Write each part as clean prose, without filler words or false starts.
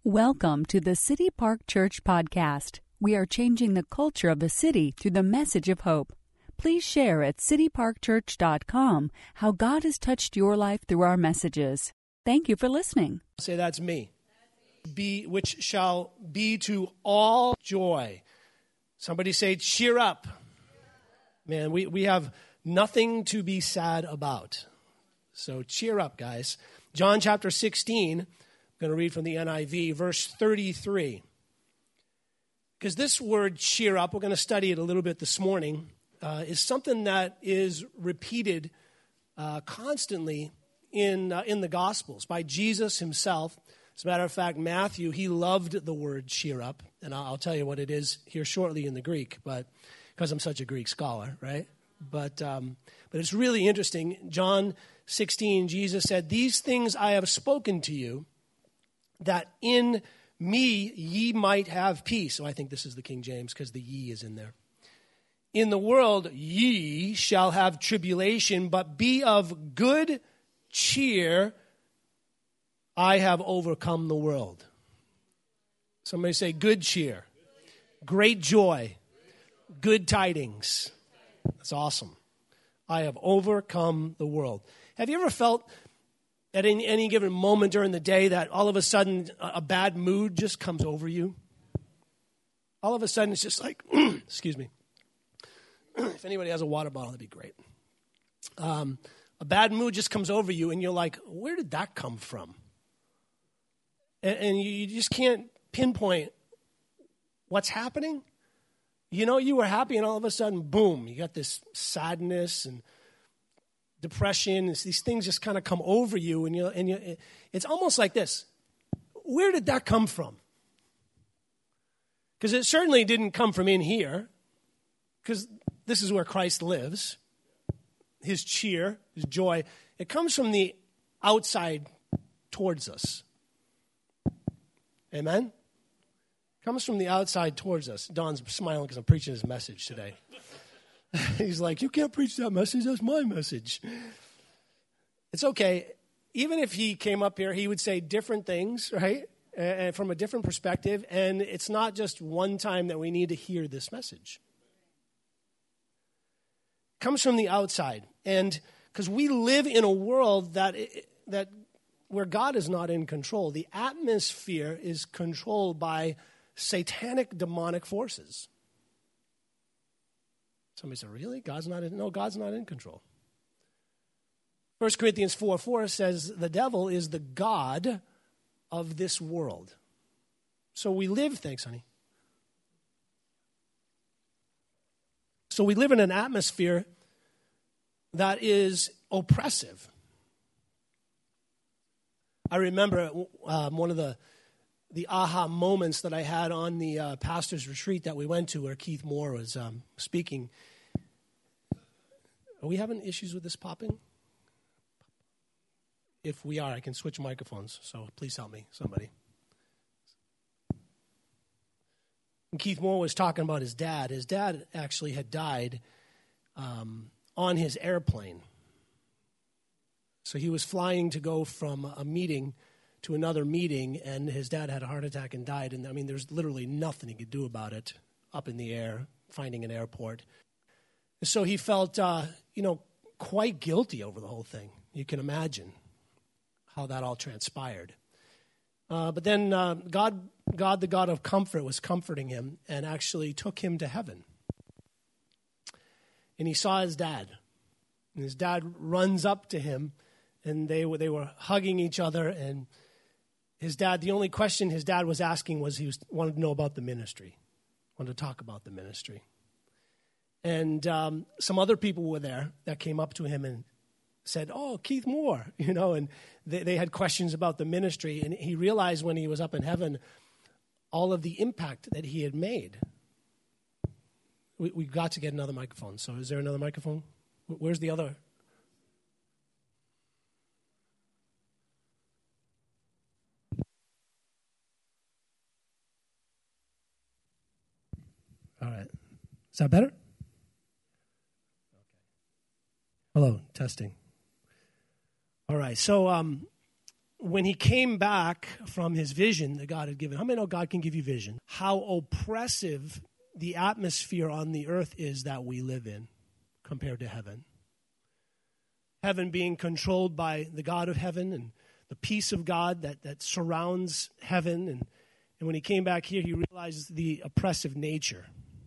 Welcome to the City Park Church podcast. We are changing the culture of the city through the message of hope. Please share at cityparkchurch.com how God has touched your life through our messages. Thank you for listening. Say, that's me. Which shall be to all joy. Somebody say, cheer up. Man, we have nothing to be sad about. So cheer up, guys. John chapter 16, I'm going to read from the NIV, verse 33. Because this word cheer up, we're going to study it a little bit this morning, is something that is repeated constantly in the Gospels by Jesus himself. As a matter of fact, Matthew, he loved the word cheer up, and I'll tell you what it is here shortly in the Greek, but because I'm such a Greek scholar, right? But it's really interesting. John 16, Jesus said, "These things I have spoken to you, that in me ye might have peace." So I think this is the King James because the ye is in there. "In the world ye shall have tribulation, but be of good cheer. I have overcome the world." Somebody say good cheer, great joy, good tidings. That's awesome. I have overcome the world. Have you ever felt at any given moment during the day that all of a sudden a bad mood just comes over you? All of a sudden it's just like, excuse me. If anybody has a water bottle, that'd be great. A bad mood just comes over you and you're like, where did that come from? And you just can't pinpoint what's happening. You know, you were happy and all of a sudden, boom, you got this sadness and depression. These things just kind of come over you, and it's almost like this. Where did that come from? Because it certainly didn't come from in here, because this is where Christ lives. His cheer, his joy, it comes from the outside towards us. Amen? Comes from the outside towards us. Don's smiling because I'm preaching his message today. He's like, you can't preach that message. That's my message. It's okay. Even if he came up here, he would say different things, right? And from a different perspective. And it's not just one time that we need to hear this message. It comes from the outside. And because we live in a world that where God is not in control. The atmosphere is controlled by satanic, demonic forces. Somebody said, really? God's not in control. 1 Corinthians 4:4 says the devil is the god of this world. So we live, thanks, honey. So we live in an atmosphere that is oppressive. I remember one of the aha moments that I had on the pastor's retreat that we went to where Keith Moore was speaking. Are we having issues with this popping? If we are, I can switch microphones, so please help me, somebody. And Keith Moore was talking about his dad. His dad actually had died on his airplane. So he was flying to go from a meeting to another meeting, and his dad had a heart attack and died. And, I mean, there's literally nothing he could do about it up in the air, finding an airport. So he felt, quite guilty over the whole thing. You can imagine how that all transpired. But then God, the God of comfort, was comforting him and actually took him to heaven. And he saw his dad. And his dad runs up to him, and they were hugging each other, and his dad, the only question his dad was asking was wanted to know about the ministry, wanted to talk about the ministry. And some other people were there that came up to him and said, "Oh, Keith Moore," and they had questions about the ministry. And he realized when he was up in heaven all of the impact that he had made. We got to get another microphone. So is there another microphone? Where's the other? All right. Is that better? Okay. Hello, testing. All right. So when he came back from his vision that God had given, how many know God can give you vision? How oppressive the atmosphere on the earth is that we live in compared to heaven. Heaven being controlled by the God of heaven and the peace of God that surrounds heaven. And when he came back here, he realized the oppressive nature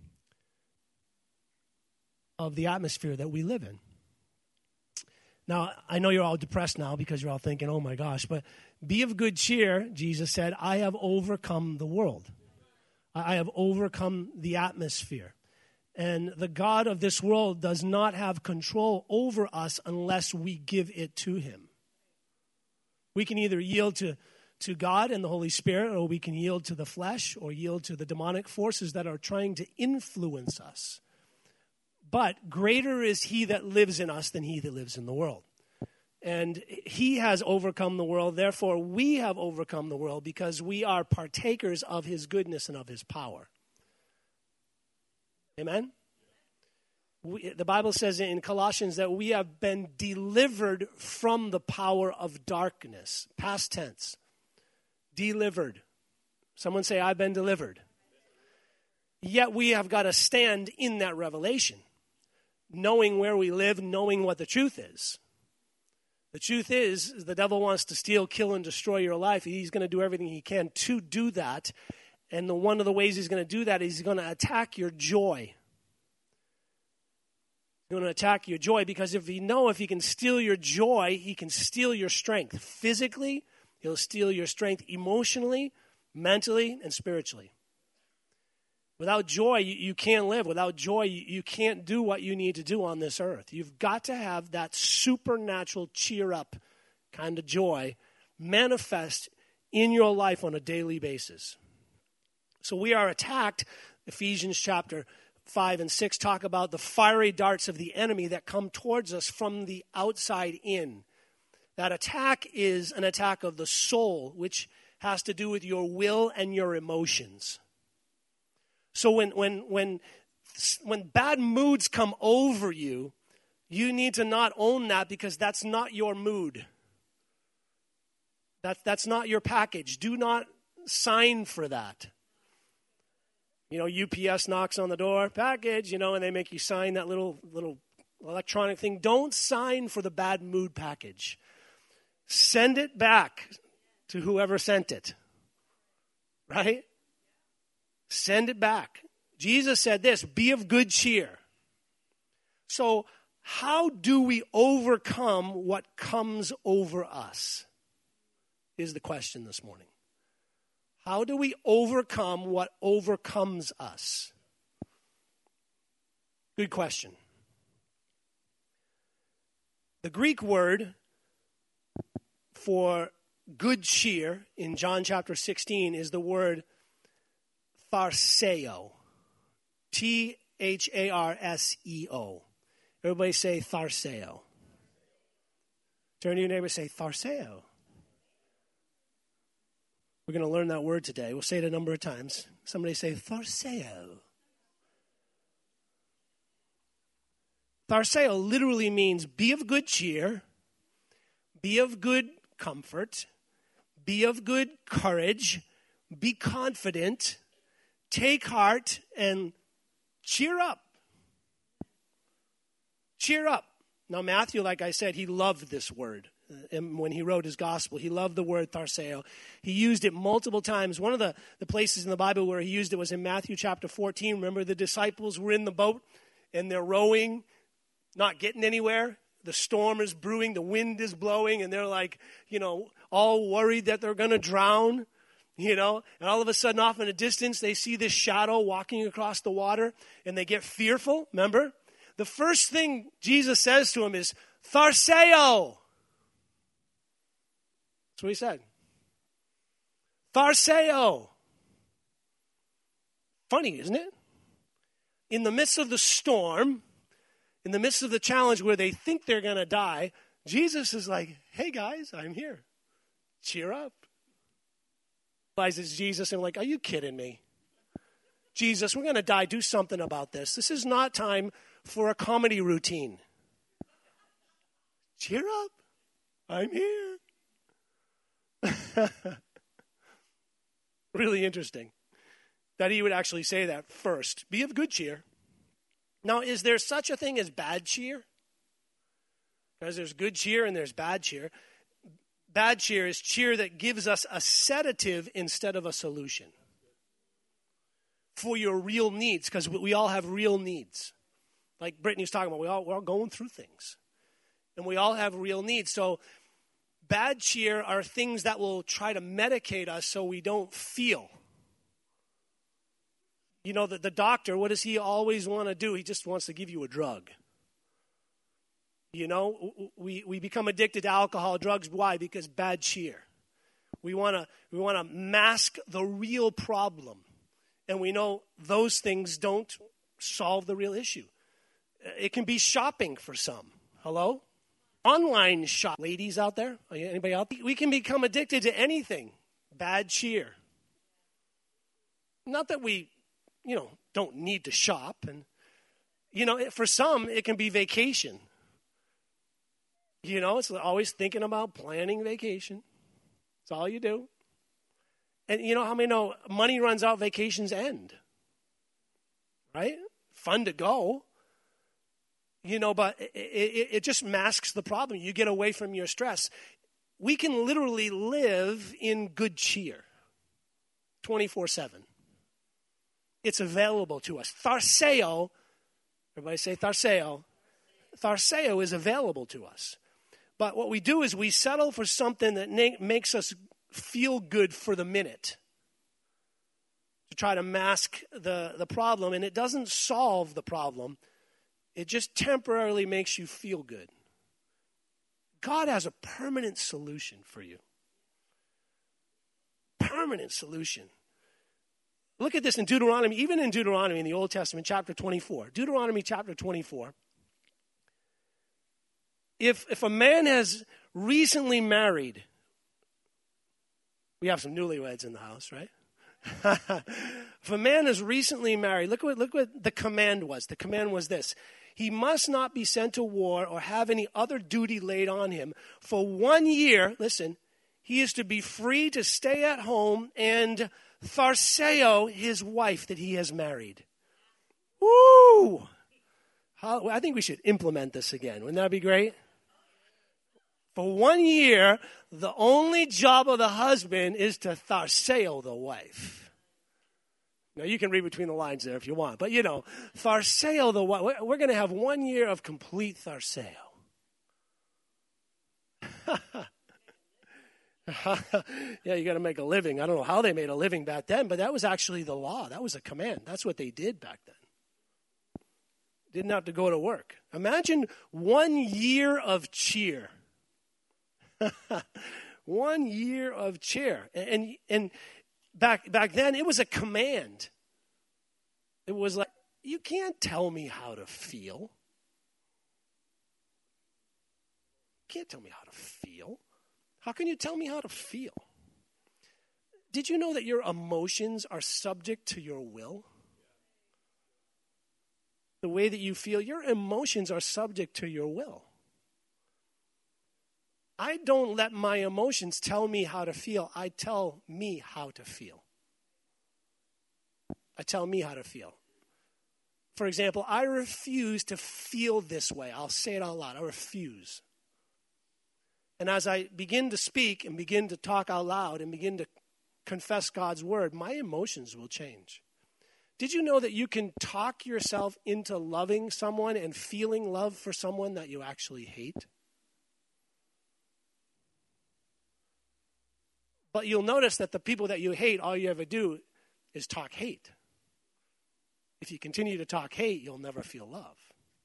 of the atmosphere that we live in. Now, I know you're all depressed now because you're all thinking, oh my gosh, but be of good cheer, Jesus said, I have overcome the world. I have overcome the atmosphere. And the God of this world does not have control over us unless we give it to him. We can either yield to God and the Holy Spirit, or we can yield to the flesh or yield to the demonic forces that are trying to influence us. But greater is he that lives in us than he that lives in the world. And he has overcome the world. Therefore, we have overcome the world because we are partakers of his goodness and of his power. Amen? The Bible says in Colossians that we have been delivered from the power of darkness. Past tense. Delivered. Someone say, I've been delivered. Yet we have got to stand in that revelation, knowing where we live, knowing what the truth is. The truth is the devil wants to steal, kill, and destroy your life. He's going to do everything he can to do that. And one of the ways he's going to do that is he's going to attack your joy. He's going to attack your joy because if he can steal your joy, he can steal your strength. Physically, he'll steal your strength emotionally, mentally, and spiritually. Without joy, you can't live. Without joy, you can't do what you need to do on this earth. You've got to have that supernatural cheer-up kind of joy manifest in your life on a daily basis. So we are attacked. Ephesians chapter 5 and 6 talk about the fiery darts of the enemy that come towards us from the outside in. That attack is an attack of the soul, which has to do with your will and your emotions. So when bad moods come over you, you need to not own that because that's not your mood. That's not your package. Do not sign for that. You know, UPS knocks on the door, package, and they make you sign that little electronic thing. Don't sign for the bad mood package. Send it back to whoever sent it. Right? Send it back. Jesus said this, be of good cheer. So how do we overcome what comes over us? Is the question this morning. How do we overcome what overcomes us? Good question. The Greek word for good cheer in John chapter 16 is the word tharseo. Tharseo. Everybody say tharseo. Turn to your neighbor and say tharseo. We're going to learn that word today. We'll say it a number of times. Somebody say tharseo. Tharseo literally means be of good cheer, be of good comfort, be of good courage, be confident, take heart, and cheer up. Cheer up. Now, Matthew, like I said, he loved this word. And when he wrote his gospel, he loved the word tharseo. He used it multiple times. One of the places in the Bible where he used it was in Matthew chapter 14. Remember, the disciples were in the boat and they're rowing, not getting anywhere. The storm is brewing, the wind is blowing, and they're like, all worried that they're going to drown. And all of a sudden off in a distance, they see this shadow walking across the water, and they get fearful, remember? The first thing Jesus says to him is, tharseo. That's what he said. Tharseo. Funny, isn't it? In the midst of the storm, in the midst of the challenge where they think they're going to die, Jesus is like, hey guys, I'm here. Cheer up. Realizes Jesus and like, are you kidding me? Jesus, we're going to die. Do something about this. This is not time for a comedy routine. Cheer up. I'm here. Really interesting that he would actually say that first. Be of good cheer. Now, is there such a thing as bad cheer? Because there's good cheer and there's bad cheer. Bad cheer is cheer that gives us a sedative instead of a solution for your real needs, because we all have real needs. Like Brittany was talking about, we're all going through things. And we all have real needs. So bad cheer are things that will try to medicate us so we don't feel. You know, the doctor, what does he always want to do? He just wants to give you a drug. You know, we become addicted to alcohol, drugs. Why? Because bad cheer. We want to mask the real problem. And we know those things don't solve the real issue. It can be shopping for some. Hello? Online shop. Ladies out there? Anybody out there? We can become addicted to anything. Bad cheer. Not that we, don't need to shop. And, for some, it can be vacation. It's always thinking about planning vacation. That's all you do. And how many know money runs out, vacations end? Right? Fun to go. But it just masks the problem. You get away from your stress. We can literally live in good cheer 24/7. It's available to us. Tharseo, everybody say tharseo. Tharseo is available to us. But what we do is we settle for something that makes us feel good for the minute to try to mask the problem. And it doesn't solve the problem. It just temporarily makes you feel good. God has a permanent solution for you. Permanent solution. Look at this in Deuteronomy, even in Deuteronomy in the Old Testament, chapter 24. Deuteronomy chapter 24. If a man has recently married, we have some newlyweds in the house, right? If a man is recently married, look what the command was. The command was this: he must not be sent to war or have any other duty laid on him. For 1 year, listen, he is to be free to stay at home and tharseo his wife that he has married. Woo! I think we should implement this again. Wouldn't that be great? For 1 year, the only job of the husband is to tharseo the wife. Now, you can read between the lines there if you want. But, tharseo the wife. We're going to have 1 year of complete tharseo. Yeah, you got to make a living. I don't know how they made a living back then, but that was actually the law. That was a command. That's what they did back then. Didn't have to go to work. Imagine 1 year of cheer. 1 year of cheer. And back then, it was a command. It was like, you can't tell me how to feel. You can't tell me how to feel. How can you tell me how to feel? Did you know that your emotions are subject to your will? The way that you feel, your emotions are subject to your will. I don't let my emotions tell me how to feel. I tell me how to feel. I tell me how to feel. For example, I refuse to feel this way. I'll say it out loud. I refuse. And as I begin to speak and begin to talk out loud and begin to confess God's word, my emotions will change. Did you know that you can talk yourself into loving someone and feeling love for someone that you actually hate? But you'll notice that the people that you hate, all you ever do is talk hate. If you continue to talk hate, you'll never feel love.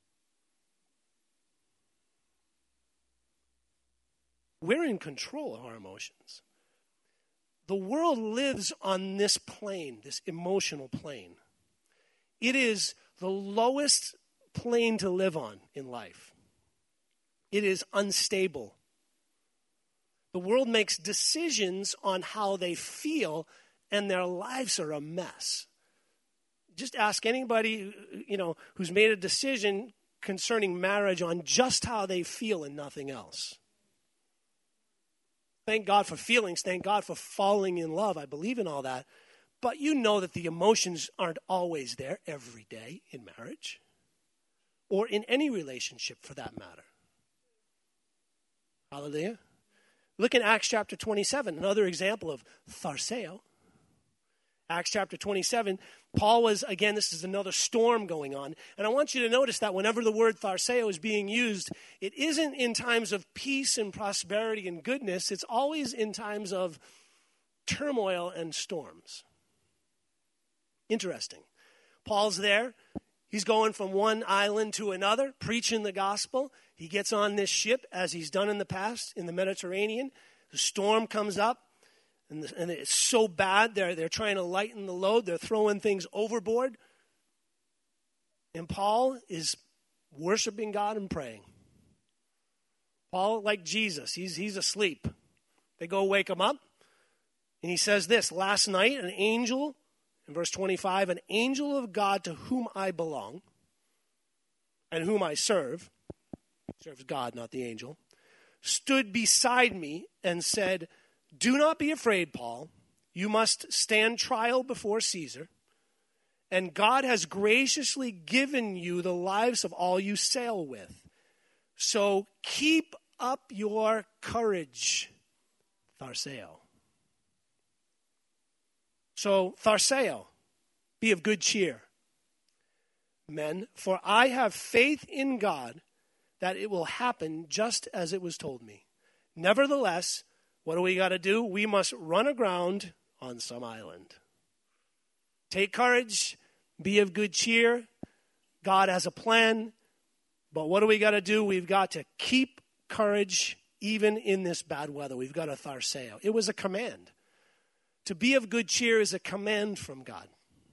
We're in control of our emotions. The world lives on this plane, this emotional plane. It is the lowest plane to live on in life. It is unstable. The world makes decisions on how they feel, and their lives are a mess. Just ask anybody, who's made a decision concerning marriage on just how they feel and nothing else. thank God for feelings. Thank God for falling in love. I believe in all that. But you know that the emotions aren't always there every day in marriage or in any relationship for that matter. Hallelujah. Look in Acts chapter 27, another example of tharseo. Acts chapter 27, Paul was, again, this is another storm going on. And I want you to notice that whenever the word tharseo is being used, it isn't in times of peace and prosperity and goodness. It's always in times of turmoil and storms. Interesting. Paul's there. He's going from one island to another, preaching the gospel. He gets on this ship, as he's done in the past, in the Mediterranean. The storm comes up, and it's so bad. They're trying to lighten the load. They're throwing things overboard. And Paul is worshiping God and praying. Paul, like Jesus, he's asleep. They go wake him up, and he says this, last night an angel, in verse 25, an angel of God to whom I belong and whom I serves God, not the angel, stood beside me and said, do not be afraid, Paul. You must stand trial before Caesar, and God has graciously given you the lives of all you sail with. So keep up your courage, tharseo. So, tharseo, be of good cheer. Men, for I have faith in God that it will happen just as it was told me. Nevertheless, what do we got to do? We must run aground on some island. Take courage, be of good cheer. God has a plan. But what do we got to do? We've got to keep courage even in this bad weather. We've got to tharseo. It was a command. To be of good cheer is a command from God.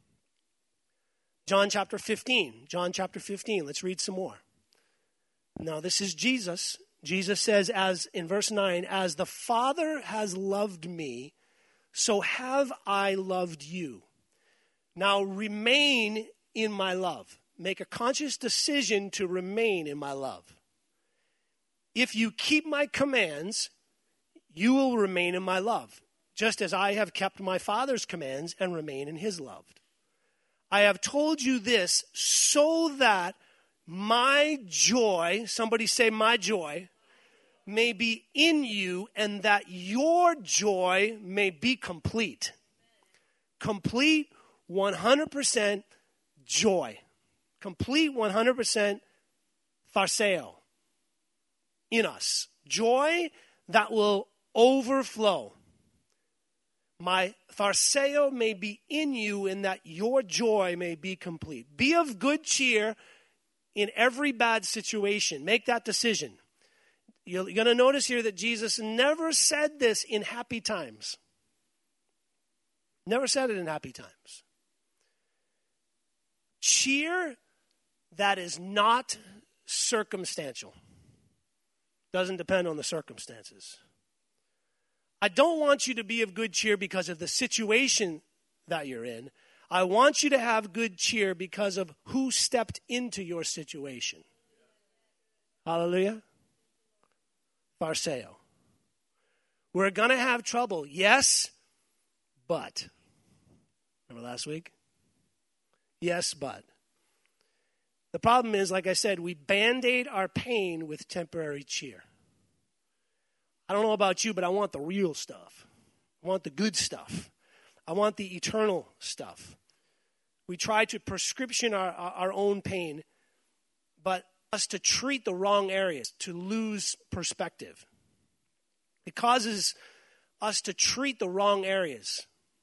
John chapter 15. Let's read some more. Now, this is Jesus. Jesus says, as in verse 9, as the Father has loved me, so have I loved you. Now remain in my love. Make a conscious decision to remain in my love. If you keep my commands, you will remain in my love, just as I have kept my Father's commands and remain in his love. I have told you this so that my joy, somebody say my joy, may be in you and that your joy may be complete. Complete 100% joy. Complete 100% tharseo in us. Joy that will overflow. My tharseo may be in you and that your joy may be complete. Be of good cheer in every bad situation. Make that decision. You're going to notice here that Jesus never said this in happy times. Never said it in happy times. Cheer that is not circumstantial. Doesn't depend on the circumstances. I don't want you to be of good cheer because of the situation that you're in. I want you to have good cheer because of who stepped into your situation. Hallelujah. Tharseo. We're going to have trouble. Yes, but. Remember last week? Yes, but. The problem is, like I said, we band-aid our pain with temporary cheer. I don't know about you, but I want the real stuff. I want the good stuff. I want the eternal stuff. We try to prescription our own pain, but us to treat the wrong areas, to lose perspective. It causes us to treat the wrong areas.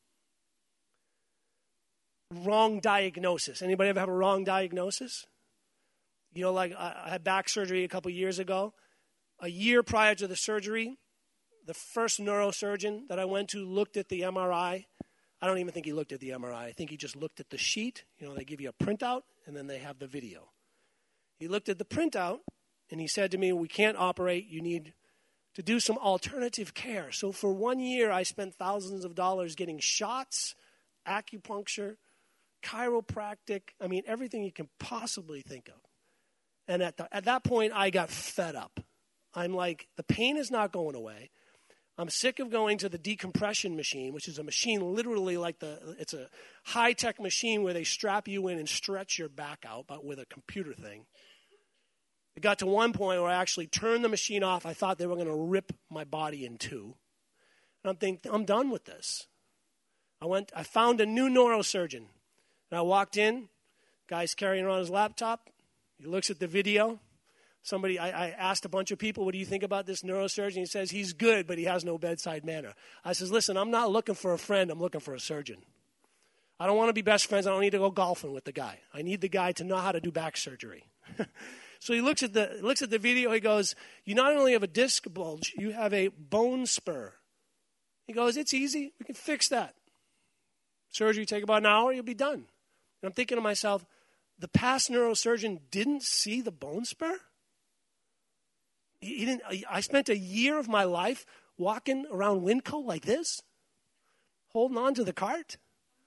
Wrong diagnosis. Anybody ever have a wrong diagnosis? You know, like I had back surgery a couple years ago. A year prior to the surgery, the first neurosurgeon that I went to looked at the MRI. I don't even think he looked at the MRI. I think he just looked at the sheet. You know, they give you a printout, and then they have the video. He looked at the printout, and he said to me, we can't operate. You need to do some alternative care. So for 1 year, I spent thousands of dollars getting shots, acupuncture, chiropractic. I mean, everything you can possibly think of. And at that point, I got fed up. I'm like, the pain is not going away. I'm sick of going to the decompression machine, which is a machine literally like it's a high-tech machine where they strap you in and stretch your back out, but with a computer thing. It got to one point where I actually turned the machine off. I thought they were going to rip my body in two. And I'm thinking, I'm done with this. I found a new neurosurgeon. And I walked in, guy's carrying around his laptop. He looks at the video. I asked a bunch of people, what do you think about this neurosurgeon? He says, he's good, but he has no bedside manner. I says, listen, I'm not looking for a friend. I'm looking for a surgeon. I don't want to be best friends. I don't need to go golfing with the guy. I need the guy to know how to do back surgery. So he looks at the video. He goes, you not only have a disc bulge, you have a bone spur. He goes, it's easy. We can fix that. Surgery take about an hour. You'll be done. And I'm thinking to myself, the past neurosurgeon didn't see the bone spur? He didn't. I spent a year of my life walking around Winco like this, holding on to the cart.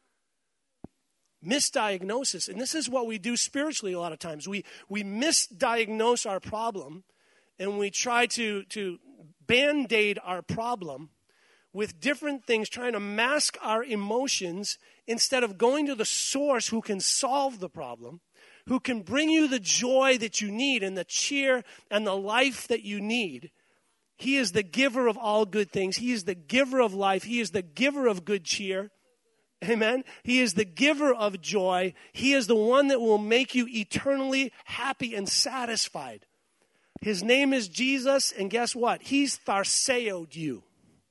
Misdiagnosis. And this is what we do spiritually a lot of times. We misdiagnose our problem, and we try to Band-Aid our problem with different things, trying to mask our emotions instead of going to the source who can solve the problem, who can bring you the joy that you need and the cheer and the life that you need. He is the giver of all good things. He is the giver of life. He is the giver of good cheer. Amen. He is the giver of joy. He is the one that will make you eternally happy and satisfied. His name is Jesus, and guess what? He's tharseoed you.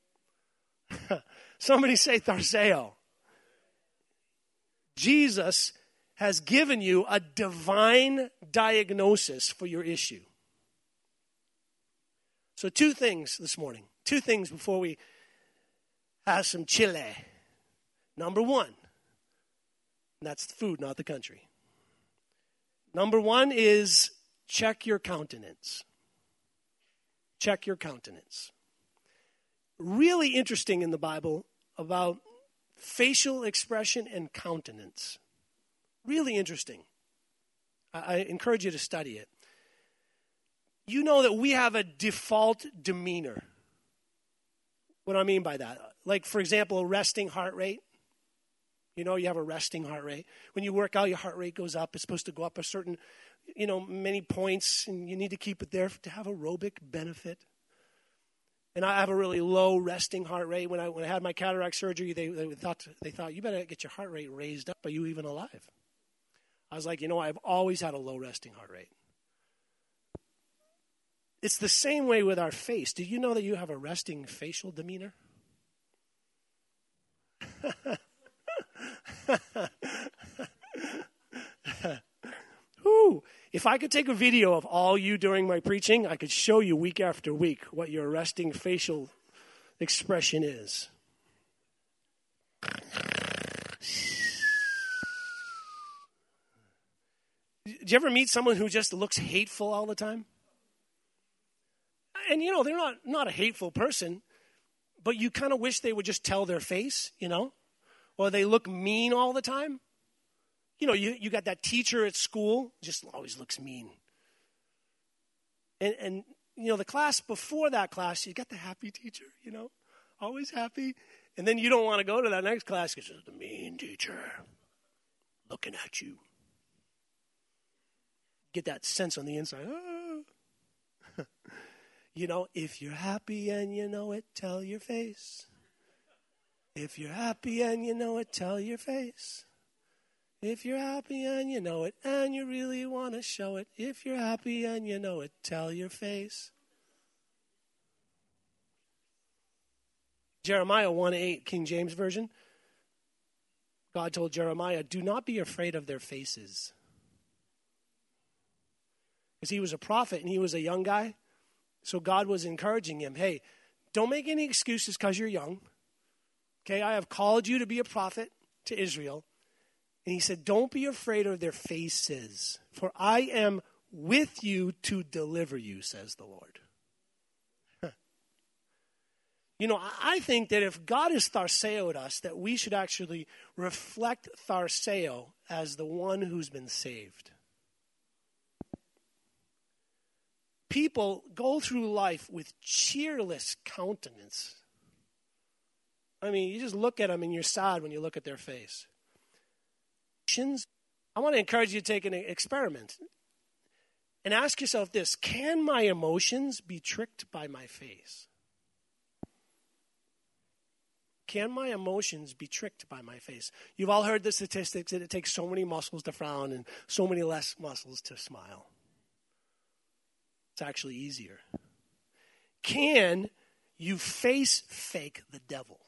Somebody say tharseo. Jesus has given you a divine diagnosis for your issue. So 2 things this morning. 2 things before we have some chile. Number 1, and that's the food, not the country. Number 1 is check your countenance. Check your countenance. Really interesting in the Bible about facial expression and countenance. Really interesting. I encourage you to study it. You know that we have a default demeanor. What do I mean by that? Like, for example, a resting heart rate. You know, you have a resting heart rate. When you work out, your heart rate goes up. It's supposed to go up a certain, many points, and you need to keep it there to have aerobic benefit. And I have a really low resting heart rate. When I had my cataract surgery, they thought you better get your heart rate raised up. Are you even alive? I was like, I've always had a low resting heart rate. It's the same way with our face. Did you know that you have a resting facial demeanor? Ooh, if I could take a video of all you during my preaching, I could show you week after week what your resting facial expression is. Did you ever meet someone who just looks hateful all the time? And they're not a hateful person, but you kind of wish they would just tell their face, or they look mean all the time. You got that teacher at school, just always looks mean. And the class before that class, you got the happy teacher, always happy. And then you don't want to go to that next class because it's the mean teacher looking at you. Get that sense on the inside. Ah. If you're happy and you know it, tell your face. If you're happy and you know it, tell your face. If you're happy and you know it, and you really want to show it. If you're happy and you know it, tell your face. Jeremiah 1:8, King James Version. God told Jeremiah, do not be afraid of their faces. Because he was a prophet and he was a young guy. So God was encouraging him, hey, don't make any excuses because you're young. Okay, I have called you to be a prophet to Israel. And he said, don't be afraid of their faces, for I am with you to deliver you, says the Lord. I think that if God has tharseoed us, that we should actually reflect tharseo as the one who's been saved. People go through life with cheerless countenance. I mean, you just look at them and you're sad when you look at their face. I want to encourage you to take an experiment and ask yourself this: can my emotions be tricked by my face? Can my emotions be tricked by my face? You've all heard the statistics that it takes so many muscles to frown and so many less muscles to smile. It's actually easier. Can you face fake the devil?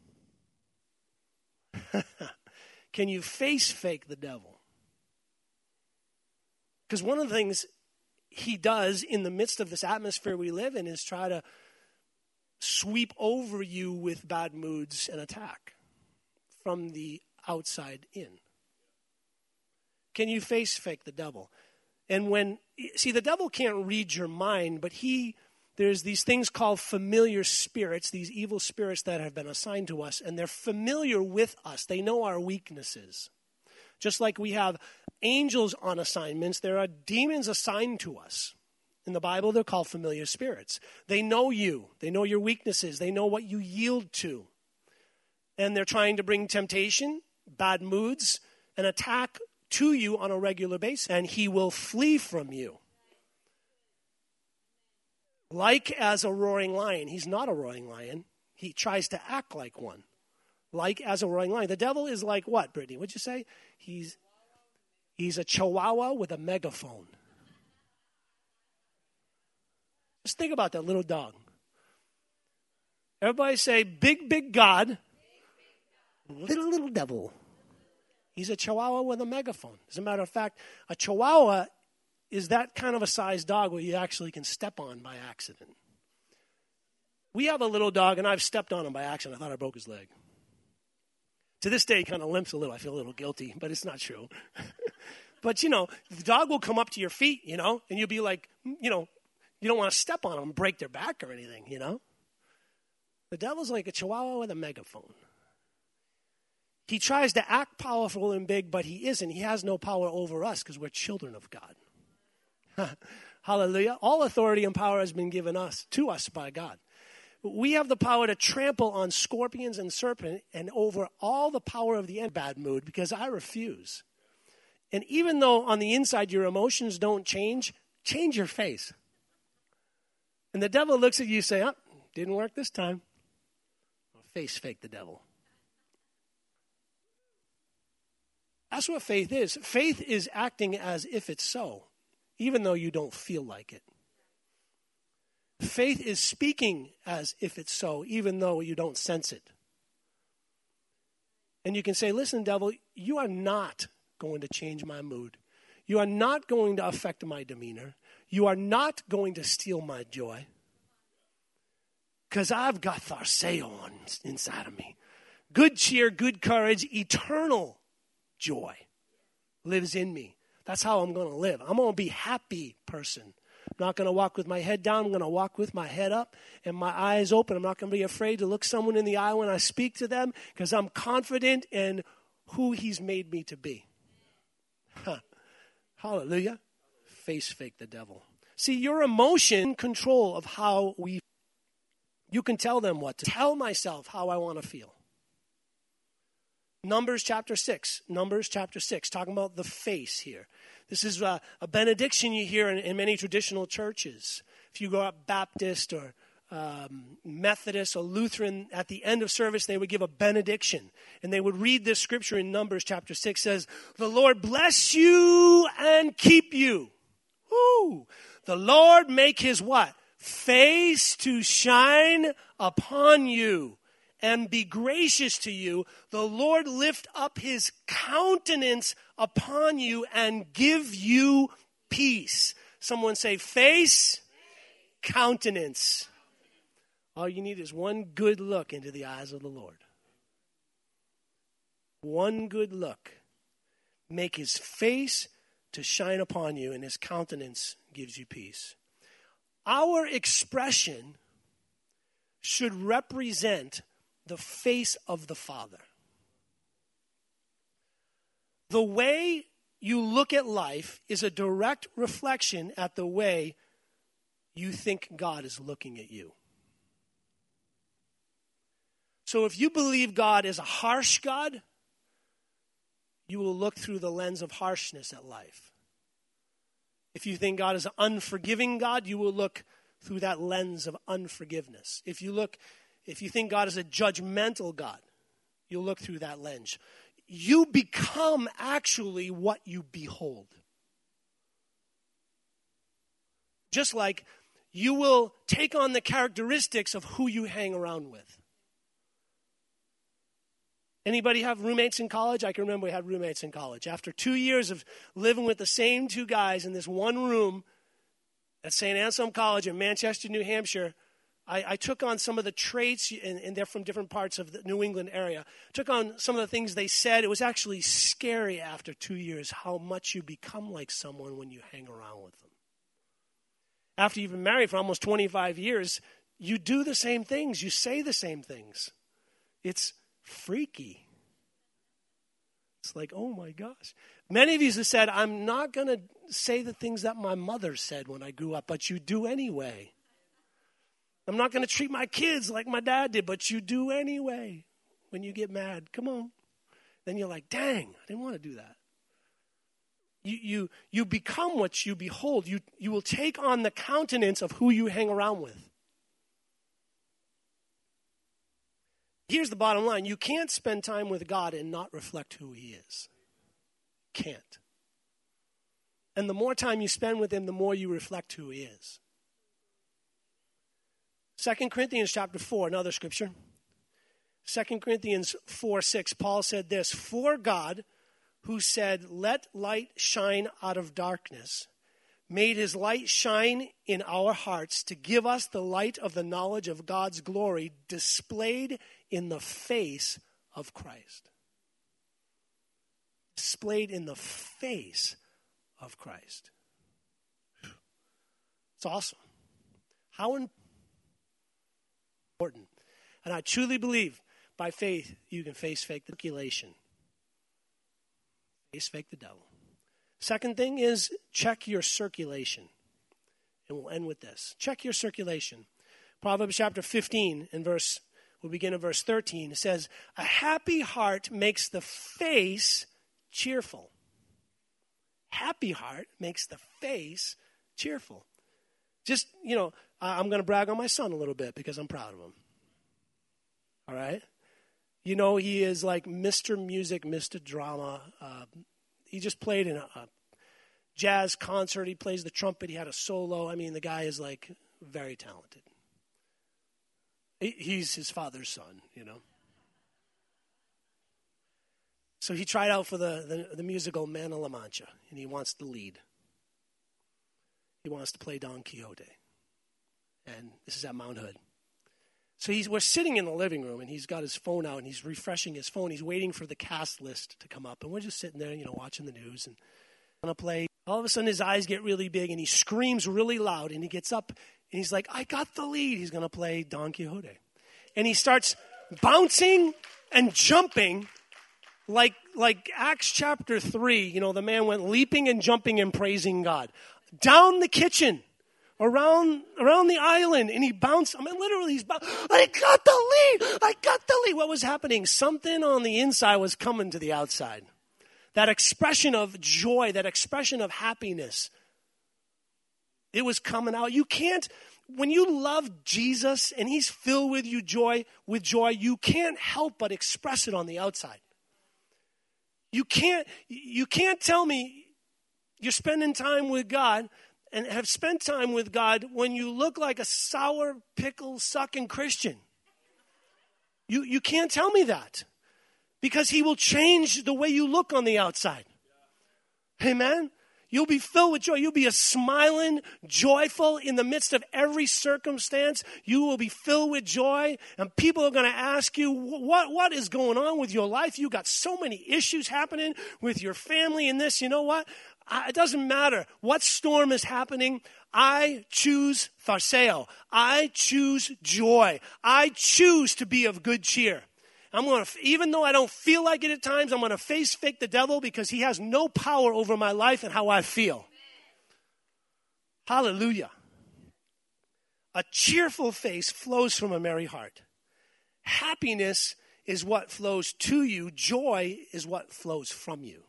Can you face fake the devil? Because one of the things he does in the midst of this atmosphere we live in is try to sweep over you with bad moods and attack from the outside in. Can you face fake the devil? And the devil can't read your mind, but there's these things called familiar spirits, these evil spirits that have been assigned to us, and they're familiar with us. They know our weaknesses. Just like we have angels on assignments, there are demons assigned to us. In the Bible, they're called familiar spirits. They know you. They know your weaknesses. They know what you yield to. And they're trying to bring temptation, bad moods, and attack to you on a regular basis, and he will flee from you. Like as a roaring lion. He's not a roaring lion. He tries to act like one. Like as a roaring lion. The devil is like what, Brittany? What'd you say? He's a chihuahua with a megaphone. Just think about that little dog. Everybody say, big, big God. Little, little devil. He's a chihuahua with a megaphone. As a matter of fact, a chihuahua is that kind of a size dog where you actually can step on by accident. We have a little dog, and I've stepped on him by accident. I thought I broke his leg. To this day, he kind of limps a little. I feel a little guilty, but it's not true. But, the dog will come up to your feet, and you'll be like, you don't want to step on them and break their back or anything, The devil's like a chihuahua with a megaphone. He tries to act powerful and big, but he isn't. He has no power over us because we're children of God. Hallelujah. All authority and power has been given to us by God. We have the power to trample on scorpions and serpents and over all the power of the bad mood because I refuse. And even though on the inside your emotions don't change your face. And the devil looks at you and say, oh, didn't work this time. Face fake the devil. That's what faith is. Faith is acting as if it's so, even though you don't feel like it. Faith is speaking as if it's so, even though you don't sense it. And you can say, listen, devil, you are not going to change my mood. You are not going to affect my demeanor. You are not going to steal my joy. Because I've got Tharseo inside of me. Good cheer, good courage, eternal joy lives in me. That's how I'm going to live. I'm going to be a happy person. I'm not going to walk with my head down. I'm going to walk with my head up and my eyes open. I'm not going to be afraid to look someone in the eye when I speak to them because I'm confident in who he's made me to be. Hallelujah. Face fake the devil. See, your emotion control of how you can tell them what to tell myself how I want to feel. Numbers chapter 6, talking about the face here. This is a benediction you hear in many traditional churches. If you go up Baptist or Methodist or Lutheran, at the end of service, they would give a benediction. And they would read this scripture in Numbers chapter 6 says, the Lord bless you and keep you. Woo! The Lord make his what? Face to shine upon you and be gracious to you. The Lord lift up his countenance upon you and give you peace. Someone say face, countenance. All you need is one good look into the eyes of the Lord. One good look. Make his face to shine upon you and his countenance gives you peace. Our expression should represent the face of the Father. The way you look at life is a direct reflection at the way you think God is looking at you. So if you believe God is a harsh God, you will look through the lens of harshness at life. If you think God is an unforgiving God, you will look through that lens of unforgiveness. If you think God is a judgmental God, you'll look through that lens. You become actually what you behold. Just like you will take on the characteristics of who you hang around with. Anybody have roommates in college? I can remember we had roommates in college. After 2 years of living with the same two guys in this one room at St. Anselm College in Manchester, New Hampshire, I took on some of the traits, and they're from different parts of the New England area. Took on some of the things they said. It was actually scary after 2 years how much you become like someone when you hang around with them. After you've been married for almost 25 years, you do the same things. You say the same things. It's freaky. It's like, oh my gosh. Many of you have said, I'm not going to say the things that my mother said when I grew up, but you do anyway. I'm not going to treat my kids like my dad did, but you do anyway when you get mad. Come on. Then you're like, dang, I didn't want to do that. You become what you behold. You will take on the countenance of who you hang around with. Here's the bottom line. You can't spend time with God and not reflect who he is. Can't. And the more time you spend with him, the more you reflect who he is. 2 Corinthians chapter 4, another scripture. 2 Corinthians 4:6, Paul said this, for God, who said, let light shine out of darkness, made his light shine in our hearts to give us the light of the knowledge of God's glory displayed in the face of Christ. Displayed in the face of Christ. It's awesome. How important. And I truly believe by faith you can face fake the circulation. Face fake the devil. Second thing is check your circulation. And we'll end with this. Check your circulation. Proverbs chapter 15 we'll begin in verse 13. It says, a happy heart makes the face cheerful. Happy heart makes the face cheerful. Just, I'm going to brag on my son a little bit because I'm proud of him. All right? He is like Mr. Music, Mr. Drama. He just played in a jazz concert. He plays the trumpet. He had a solo. I mean, the guy is like very talented. He's his father's son, So he tried out for the musical Man of La Mancha, and he wants the lead. He wants to play Don Quixote. And this is at Mount Hood. So we're sitting in the living room, and he's got his phone out, and he's refreshing his phone. He's waiting for the cast list to come up. And we're just sitting there, watching the news and going to play. All of a sudden, his eyes get really big, and he screams really loud. And he gets up, and he's like, I got the lead. He's going to play Don Quixote. And he starts bouncing and jumping like Acts chapter 3. The man went leaping and jumping and praising God. Down the kitchen. Around the island, and he bounced. I mean, literally, he's bounced. I got the lead. What was happening? Something on the inside was coming to the outside. That expression of joy, that expression of happiness, it was coming out. You can't, when you love Jesus and he's filled with joy, you can't help but express it on the outside. You can't tell me you're spending time with God and have spent time with God when you look like a sour pickle sucking Christian. You can't tell me that, because he will change the way you look on the outside. Amen? You'll be filled with joy. You'll be a smiling, joyful in the midst of every circumstance. You will be filled with joy, and people are going to ask you, what is going on with your life? You got so many issues happening with your family and this. You know what? It doesn't matter what storm is happening. I choose Tharseo. I choose joy. I choose to be of good cheer. Even though I don't feel like it at times, I'm going to face fake the devil, because he has no power over my life and how I feel. Hallelujah. A cheerful face flows from a merry heart. Happiness is what flows to you. Joy is what flows from you.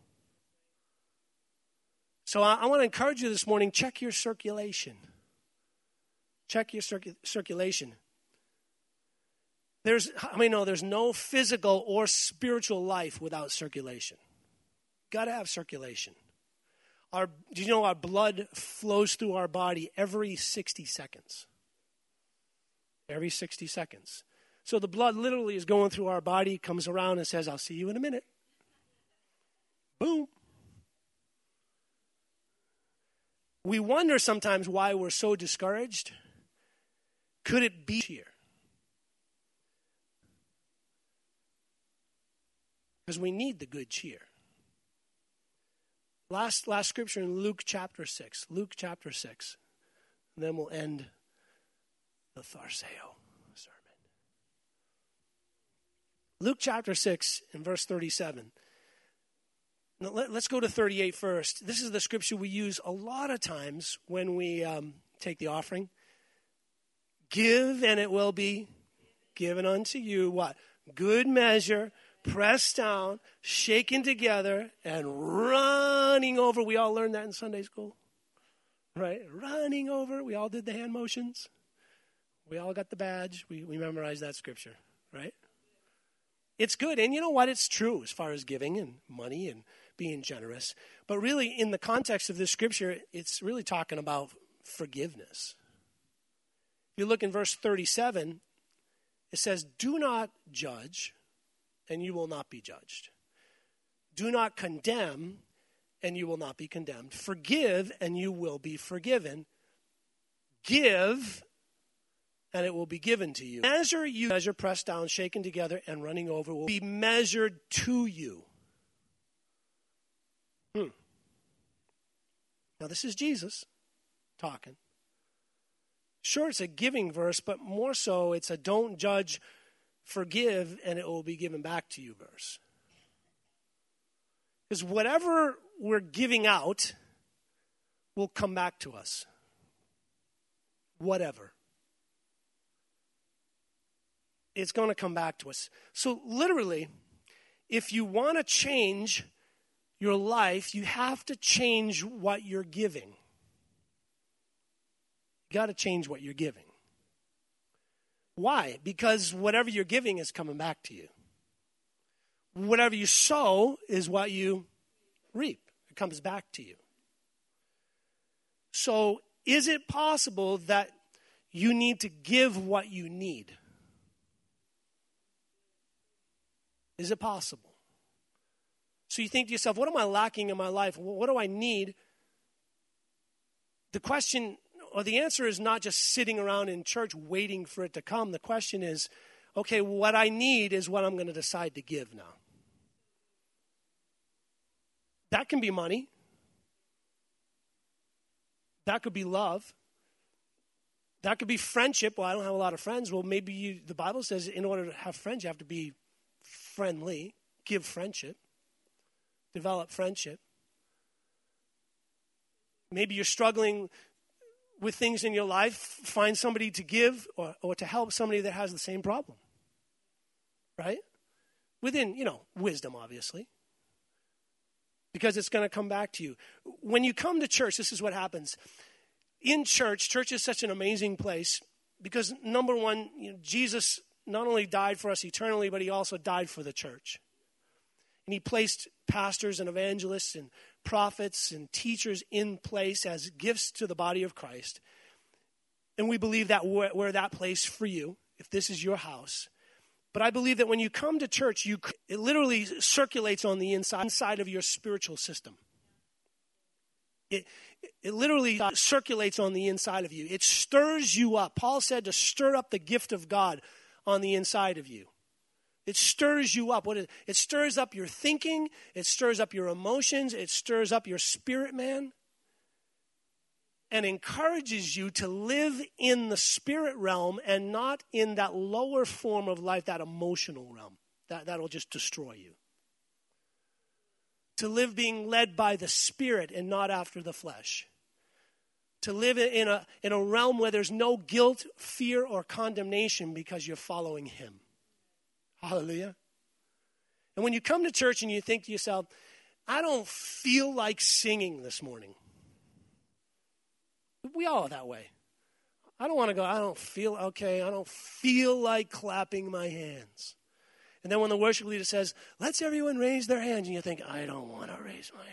So I want to encourage you this morning, check your circulation. Check your circulation. There's no physical or spiritual life without circulation. Got to have circulation. Do you know our blood flows through our body every 60 seconds? Every 60 seconds. So the blood literally is going through our body, comes around and says, I'll see you in a minute. Boom. We wonder sometimes why we're so discouraged. Could it be here? Because we need the good cheer. Last scripture in Luke chapter 6. Luke chapter 6. And then we'll end the Tharseo sermon. Luke chapter 6 and verse 37. Now let's go to 38 first. This is the scripture we use a lot of times when we take the offering. Give and it will be given unto you. What? Good measure, pressed down, shaken together, and running over. We all learned that in Sunday school, right? Running over. We all did the hand motions. We all got the badge. We memorized that scripture, right? It's good. And you know what? It's true as far as giving and money and being generous. But really, in the context of this scripture, it's really talking about forgiveness. If you look in verse 37, it says, do not judge, and you will not be judged. Do not condemn, and you will not be condemned. Forgive, and you will be forgiven. Give, and it will be given to you. Measure, pressed down, shaken together, and running over will be measured to you. Now, this is Jesus talking. Sure, it's a giving verse, but more so, it's a don't judge, forgive, and it will be given back to you verse. Because whatever we're giving out will come back to us. Whatever. It's going to come back to us. So literally, if you want to change your life, you have to change what you're giving. You got to change what you're giving. Why? Because whatever you're giving is coming back to you. Whatever you sow is what you reap. It comes back to you. So is it possible that you need to give what you need? Is it possible? So you think to yourself, what am I lacking in my life? What do I need? The question, or the answer is not just sitting around in church waiting for it to come. The question is, okay, what I need is what I'm going to decide to give now. That can be money. That could be love. That could be friendship. Well, I don't have a lot of friends. Well, maybe the Bible says in order to have friends, you have to be friendly, give friendship, develop friendship. Maybe you're struggling with things in your life, find somebody to give or to help somebody that has the same problem, right? Within, wisdom, obviously, because it's going to come back to you. When you come to church, this is what happens. In church is such an amazing place because, number one, Jesus not only died for us eternally, but he also died for the church. And he placed pastors and evangelists and prophets and teachers in place as gifts to the body of Christ. And we believe that we're that place for you, if this is your house. But I believe that when you come to church, it literally circulates on the inside of your spiritual system. It literally circulates on the inside of you. It stirs you up. Paul said to stir up the gift of God on the inside of you. It stirs you up. It stirs up your thinking. It stirs up your emotions. It stirs up your spirit, man. And encourages you to live in the spirit realm and not in that lower form of life, that emotional realm. That'll just destroy you. To live being led by the Spirit and not after the flesh. To live in a realm where there's no guilt, fear, or condemnation because you're following him. Hallelujah. And when you come to church and you think to yourself, I don't feel like singing this morning. We all are that way. I don't feel like clapping my hands. And then when the worship leader says, let's everyone raise their hands, and you think, I don't want to raise my hands.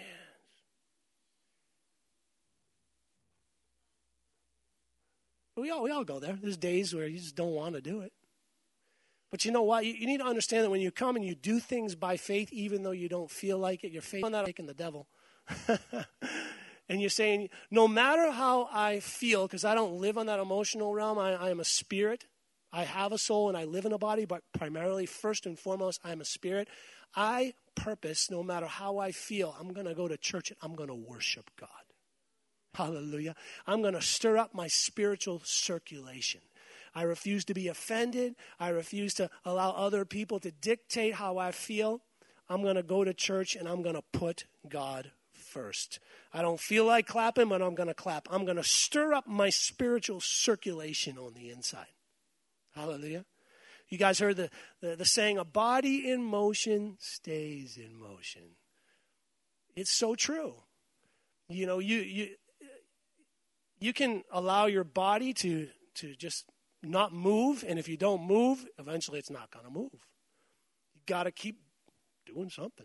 We all go there. There's days where you just don't want to do it. But you know what? You need to understand that when you come and you do things by faith, even though you don't feel like it, your faith is not taking the devil. And you're saying, no matter how I feel, because I don't live on that emotional realm, I am a spirit. I have a soul and I live in a body, but primarily, first and foremost, I'm a spirit. I purpose, no matter how I feel, I'm going to go to church and I'm going to worship God. Hallelujah. I'm going to stir up my spiritual circulation. I refuse to be offended. I refuse to allow other people to dictate how I feel. I'm going to go to church and I'm going to put God first. I don't feel like clapping, but I'm going to clap. I'm going to stir up my spiritual circulation on the inside. Hallelujah. You guys heard the saying, a body in motion stays in motion. It's so true. You know, you can allow your body to just not move, and if you don't move, eventually it's not going to move. You got to keep doing something.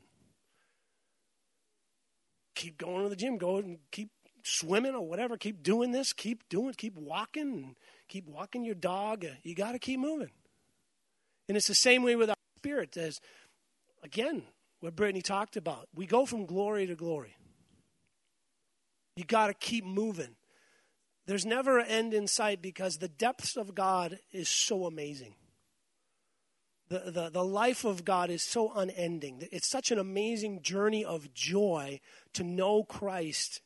Keep going to the gym, go and keep swimming or whatever. Keep doing this, keep walking, and keep walking your dog. You got to keep moving. And it's the same way with our spirit, as, again, what Brittany talked about. We go from glory to glory. You got to keep moving. There's never an end in sight because the depths of God is so amazing. The life of God is so unending. It's such an amazing journey of joy to know Christ.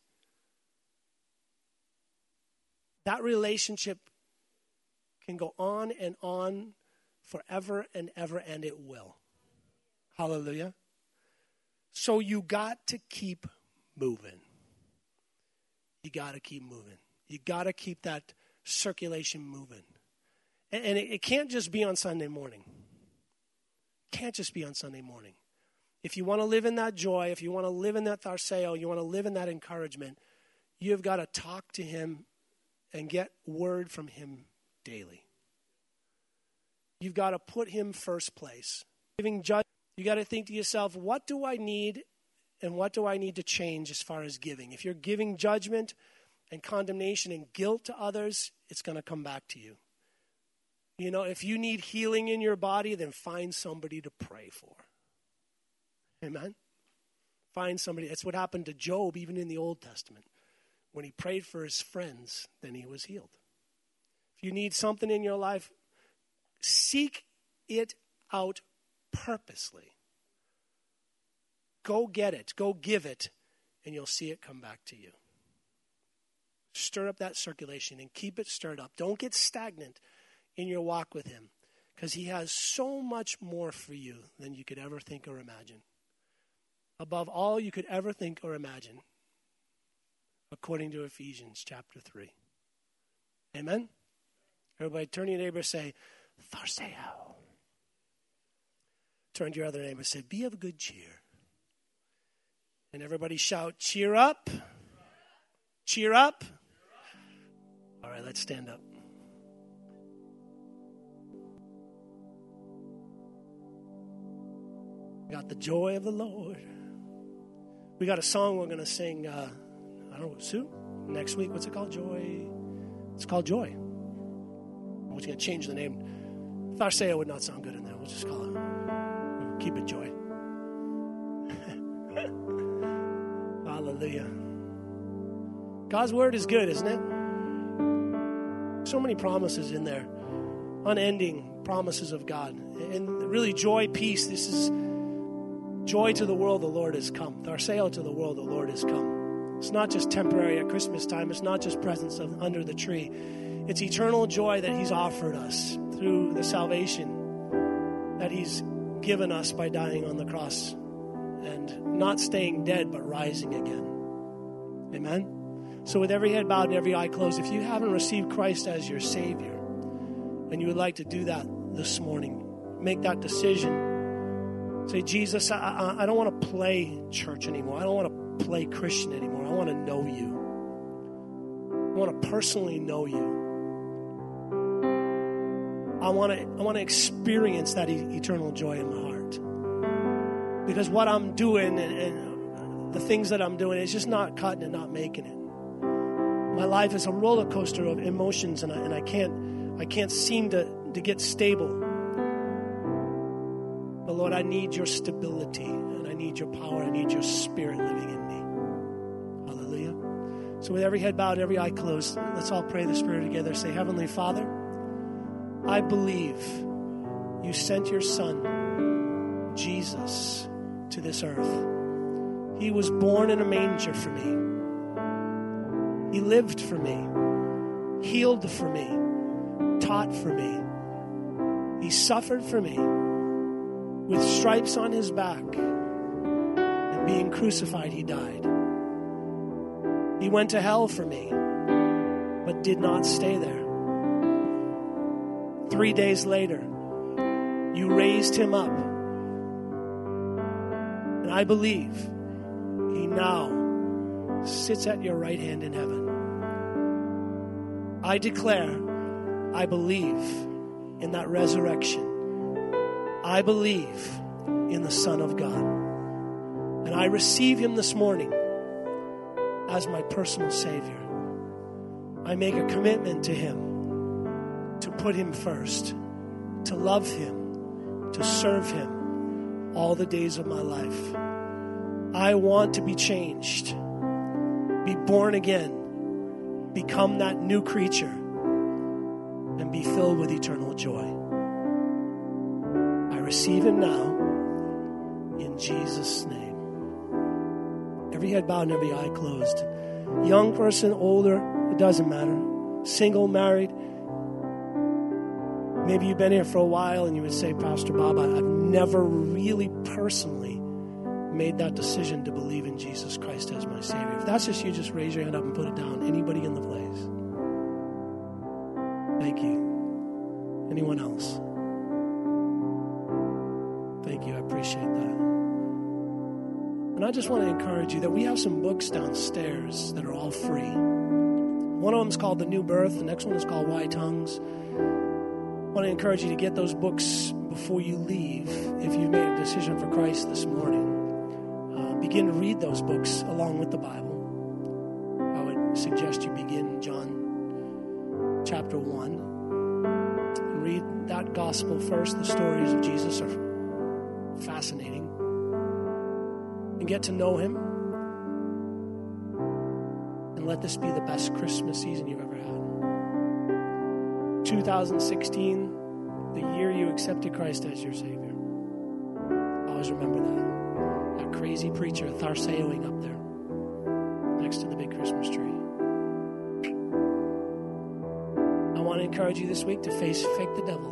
That relationship can go on and on forever and ever, and it will. Hallelujah. So you got to keep moving. You got to keep moving. You got to keep that circulation moving. And it can't just be on Sunday morning. It can't just be on Sunday morning. If you want to live in that joy, if you want to live in that tharseo, you want to live in that encouragement, you've got to talk to him and get word from him daily. You've got to put him first place. You got to think to yourself, what do I need and what do I need to change as far as giving? If you're giving judgment and condemnation and guilt to others, it's going to come back to you. You know, if you need healing in your body, then find somebody to pray for. Amen? Find somebody. That's what happened to Job even in the Old Testament. When he prayed for his friends, then he was healed. If you need something in your life, seek it out purposely. Go get it. Go give it, and you'll see it come back to you. Stir up that circulation and keep it stirred up. Don't get stagnant in your walk with him, because he has so much more for you than you could ever think or imagine. Above all you could ever think or imagine, according to Ephesians chapter 3. Amen? Everybody turn to your neighbor and say, Tharseo. Turn to your other neighbor and say, be of good cheer. And everybody shout, cheer up. Cheer up. All right, let's stand up. We got the joy of the Lord. We got a song we're going to sing, I don't know, soon, next week. What's it called? Joy. It's called Joy. We're just going to change the name. Tharseo would not sound good in there. We'll just call it, we'll keep it Joy. Hallelujah. God's word is good, isn't it? So many promises in there. Unending promises of God. And really joy, peace. This is joy to the world, the Lord has come. Tharseo to the world, the Lord has come. It's not just temporary at Christmas time. It's not just presents under the tree. It's eternal joy that he's offered us through the salvation that he's given us by dying on the cross and not staying dead but rising again. Amen? So with every head bowed and every eye closed, if you haven't received Christ as your Savior and you would like to do that this morning, make that decision. Say, Jesus, I don't want to play church anymore. I don't want to play Christian anymore. I want to know you. I want to personally know you. I want to experience that eternal joy in my heart. Because what I'm doing and the things that I'm doing is just not cutting it, not making it. My life is a roller coaster of emotions, and I can't seem to get stable. But Lord, I need your stability, and I need your power. I need your spirit living in me. Hallelujah. So with every head bowed, every eye closed, let's all pray the Spirit together. Say, Heavenly Father, I believe you sent your Son, Jesus, to this earth. He was born in a manger for me. He lived for me, healed for me, taught for me. He suffered for me with stripes on his back, and being crucified, he died. He went to hell for me, but did not stay there. 3 days later, you raised him up. And I believe he now sits at your right hand in heaven. I declare, I believe in that resurrection. I believe in the Son of God. And I receive him this morning as my personal Savior. I make a commitment to him, to put him first, to love him, to serve him all the days of my life. I want to be changed, be born again, become that new creature, and be filled with eternal joy. I receive him now in Jesus' name. Every head bowed and every eye closed. Young person, older, it doesn't matter. Single, married. Maybe you've been here for a while and you would say, Pastor Bob, I've never really personally made that decision to believe in Jesus Christ as my Savior. If that's just you, just raise your hand up and put it down. Anybody in the place? Thank you. Anyone else? Thank you. I appreciate that. And I just want to encourage you that we have some books downstairs that are all free. One of them is called The New Birth. The next one is called Why Tongues. I want to encourage you to get those books before you leave if you've made a decision for Christ this morning. Begin to read those books along with the Bible. I would suggest you begin John chapter 1 and read that gospel first. The stories of Jesus are fascinating. And get to know him. And let this be the best Christmas season you've ever had. 2016, the year you accepted Christ as your Savior. Always remember that. That crazy preacher tharsayoing up there next to the big Christmas tree. I want to encourage you this week to fake the devil.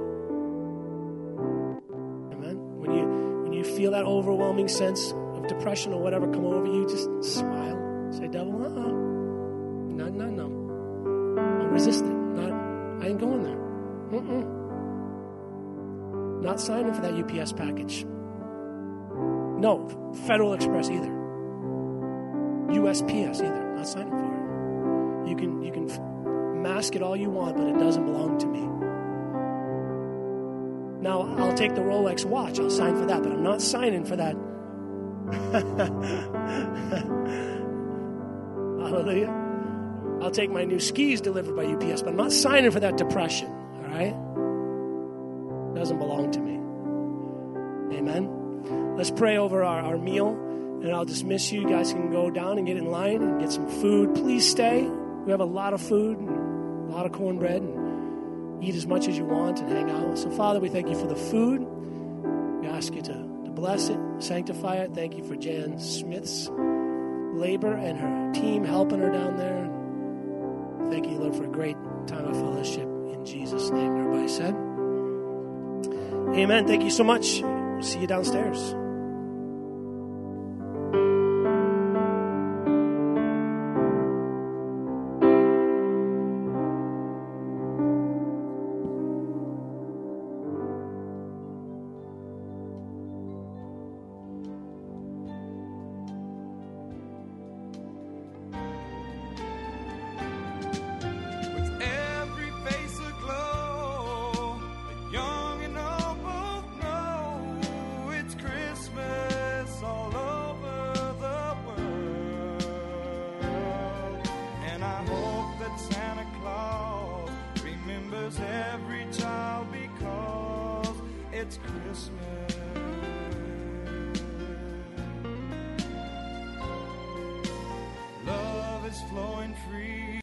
Amen. When you feel that overwhelming sense of depression or whatever come over you, just smile. Say, devil, no. I'll resist it. I ain't going there. Not signing for that UPS package. No, Federal Express either. USPS either. Not signing for it. You can mask it all you want, but it doesn't belong to me. Now, I'll take the Rolex watch. I'll sign for that, but I'm not signing for that. Hallelujah. I'll take my new skis delivered by UPS, but I'm not signing for that depression. All right? It doesn't belong to me. Amen. Let's pray over our meal, and I'll dismiss you. You guys can go down and get in line and get some food. Please stay. We have a lot of food and a lot of cornbread, and eat as much as you want and hang out. So, Father, we thank you for the food. We ask you to bless it, sanctify it. Thank you for Jan Smith's labor and her team helping her down there. Thank you, Lord, for a great time of fellowship. In Jesus' name, everybody said. Amen. Thank you so much. We'll see you downstairs. cheers every child because it's Christmas. Love is flowing free.